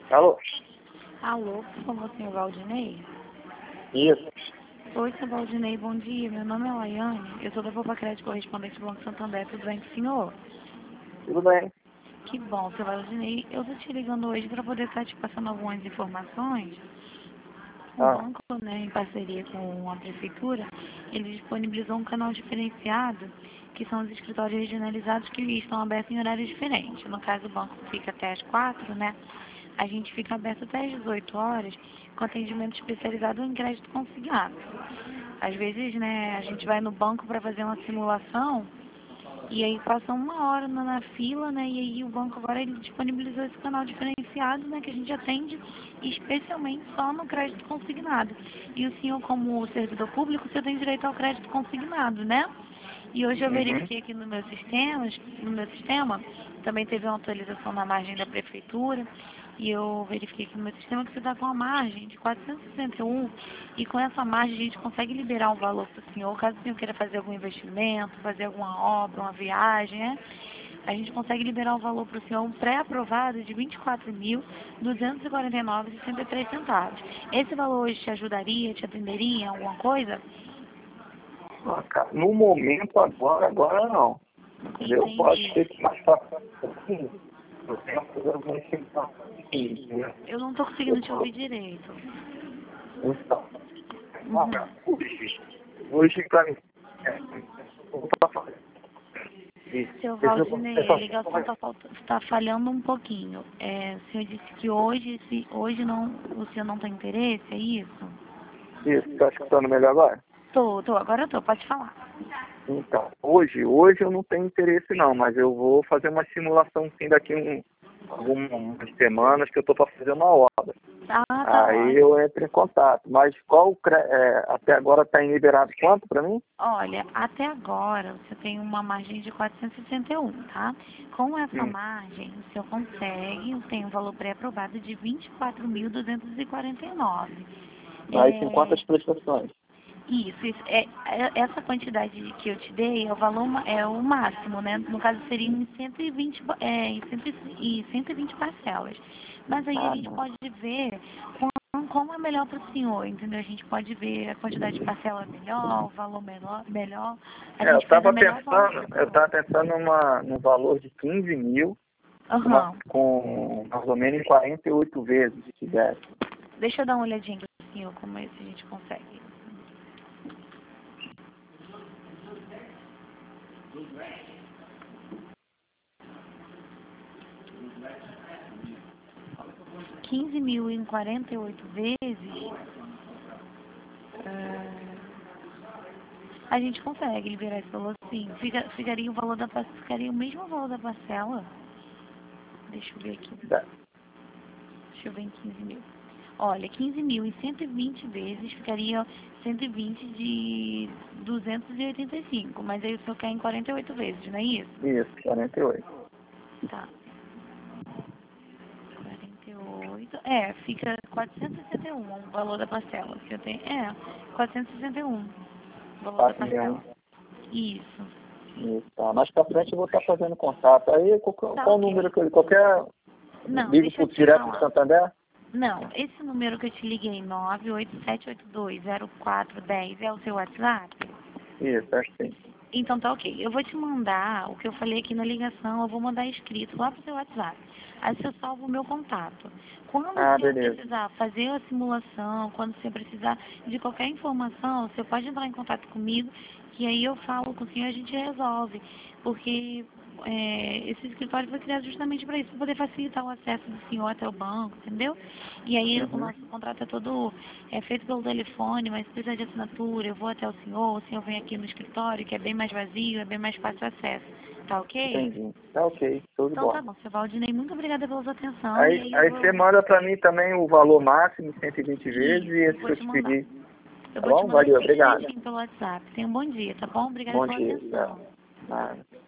Alô? Alô, por favor, senhor Valdinei? Isso. Oi, senhor Valdinei, bom dia. Meu nome é Laiane, eu sou da Poupa Crédito correspondente do Banco Santander. Tudo bem com o senhor? Tudo bem? Que bom, senhor Valdinei. Eu estou te ligando hoje para poder estar te passando algumas informações. O Ah, banco, né, em parceria com a prefeitura, ele disponibilizou um canal diferenciado, que são os escritórios regionalizados que estão abertos em horários diferentes. No caso, o banco fica até às 4, né? A gente fica aberto até às 18 horas, com atendimento especializado em crédito consignado. Às vezes, né, a gente vai no banco para fazer uma simulação e aí passa uma hora na fila, né? E aí o banco agora ele disponibilizou esse canal diferenciado, né? Que a gente atende especialmente só no crédito consignado. E o senhor, como servidor público, você tem direito ao crédito consignado, né? E hoje eu uhum. verifiquei aqui no meu sistema, também teve uma atualização na margem da prefeitura, e eu verifiquei aqui no meu sistema que você está com a margem de 461, e com essa margem a gente consegue liberar um valor para o senhor, caso o senhor queira fazer algum investimento, fazer alguma obra, uma viagem, né? A gente consegue liberar um valor para o senhor, um pré-aprovado de R$ 24.249,63. Esse valor hoje te ajudaria, te atenderia em alguma coisa? Ah, cara, no momento, agora não. Entendeu? Pode Entendi. ser que mais pra frente eu tenha que fazer alguma inscrição. Entendeu? Eu não estou conseguindo te ouvir direito. Então, Uhum. hoje pra mim, eu vou fazer. Seu Esse eu vou Valdinei, a ligação está falhando um pouquinho. O senhor disse que hoje, se hoje não, o senhor não tem interesse, é isso? Isso, tá escutando melhor agora? Agora eu tô, pode falar. Então, hoje eu não tenho interesse não, mas eu vou fazer uma simulação sim daqui algumas semanas que eu estou para fazer uma obra. Ah, tá Aí ótimo. eu entro em contato. Mas até agora está liberado quanto para mim? Olha, até agora você tem uma margem de 461, tá? Com essa Hum. margem, o senhor consegue, tem um valor pré-aprovado de 24.249. Aí tem É, quantas prestações? essa quantidade que eu te dei é o valor, é o máximo, né? No caso seriam em 120, em 120 parcelas. Mas aí a Ah, gente não. pode ver como é melhor para o senhor, entendeu? A gente pode ver a quantidade de parcela melhor, o valor melhor. A Eu gente faz a estava melhor forma para o senhor. pensando num valor de 15 mil, Aham. com mais ou menos 48 vezes, se der. Deixa eu dar uma olhadinha aqui, senhor, como é que a gente consegue. R$ 15.000 em 48 vezes. ah, A gente consegue liberar esse valor sim. Ficaria o valor da parcela, ficaria o mesmo valor da parcela. Deixa eu ver aqui. Dá. Deixa eu ver em 15 mil. Olha, 15 mil em 120 vezes ficaria 120 de 285. Mas aí o senhor quer em 48 vezes, não é isso? Isso, 48. Tá. 48. Fica 461 o valor da parcela. Que eu tenho. 461 o valor da 4 parcela. milhões. Isso. Isso, tá. Mais pra frente eu vou estar fazendo contato. Aí, Tá qual o ok. número que ele... Qualquer... Não, Ligo deixa eu pro te direto do falar. Santander? Não, esse número que eu te liguei, 987820410, é o seu WhatsApp? Isso, acho que sim. Então tá ok. Eu vou te mandar o que eu falei aqui na ligação, eu vou mandar escrito lá pro seu WhatsApp. Aí você salva o meu contato. Quando o Ah, senhor beleza. precisar fazer a simulação, quando o senhor precisar de qualquer informação, você pode entrar em contato comigo, que aí eu falo com o senhor e a gente resolve. Porque esse escritório foi criado justamente para isso, para poder facilitar o acesso do senhor até o banco, entendeu? E aí o Uhum. nosso contrato é todo feito pelo telefone, mas se precisar de assinatura, eu vou até o senhor vem aqui no escritório, que é bem mais vazio, é bem mais fácil o acesso. Tá ok? Entendi. Tá ok, show de Então tá bola. bom, seu Valdinei, muito obrigada pela sua atenção e Aí, aí eu aí vou, você manda pra mim também o valor máximo, 120 vezes, e isso, esse vou que eu te te mandar. pedi. Eu Tá vou te bom? mandar Valeu, bem obrigado. direitinho pelo WhatsApp. Tenha um bom dia, tá bom? Obrigada Bom pela dia. atenção. Nada.